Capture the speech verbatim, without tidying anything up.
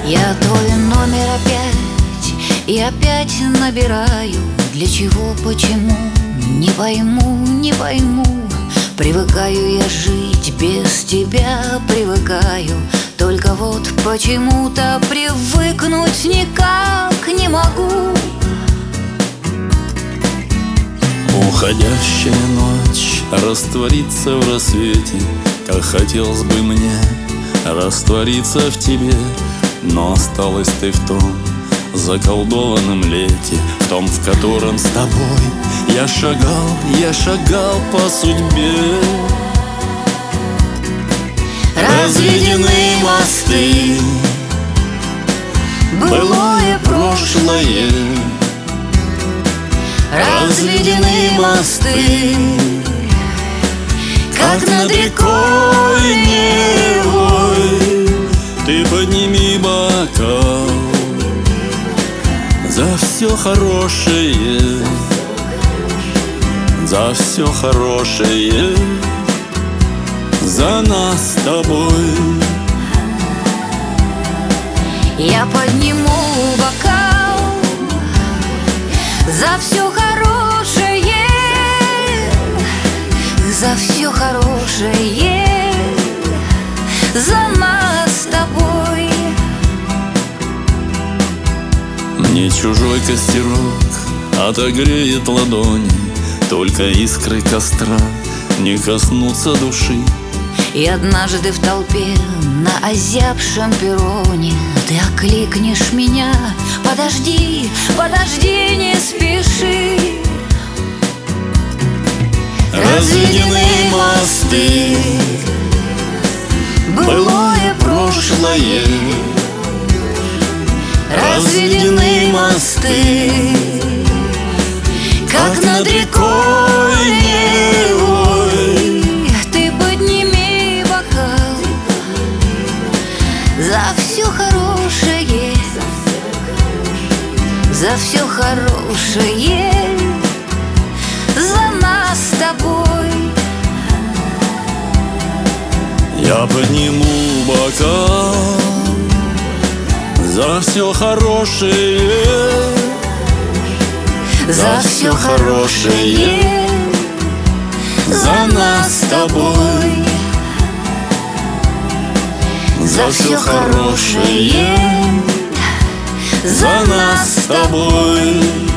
Я твой номер опять и опять набираю. Для чего, почему, не пойму, не пойму. Привыкаю я жить без тебя, привыкаю. Только вот почему-то привыкнуть никак не могу. Уходящая ночь растворится в рассвете. Как хотелось бы мне раствориться в тебе, но осталась ты в том заколдованном лете, в том, в котором с тобой я шагал, я шагал по судьбе. Разведены мосты, былое прошлое. Разведены мосты, как над рекой Невой. Ты подними бокал за все хорошее, за все хорошее, за нас с тобой. Я подниму бокал за все хорошее, за все хорошее, за нас с тобой. Мне чужой костерок отогреет ладони, только искры костра не коснутся души. И однажды в толпе на озябшем перроне ты окликнешь меня: подожди, подожди, не спеши. Разведены мосты, былое прошлое. Разведены мосты, как над рекой Невой. Ты подними бокал за все хорошее, за все хорошее, за нас с тобой. Я подниму бокал за все хорошее, за все хорошее, за нас с тобой. За все хорошее, за нас с тобой.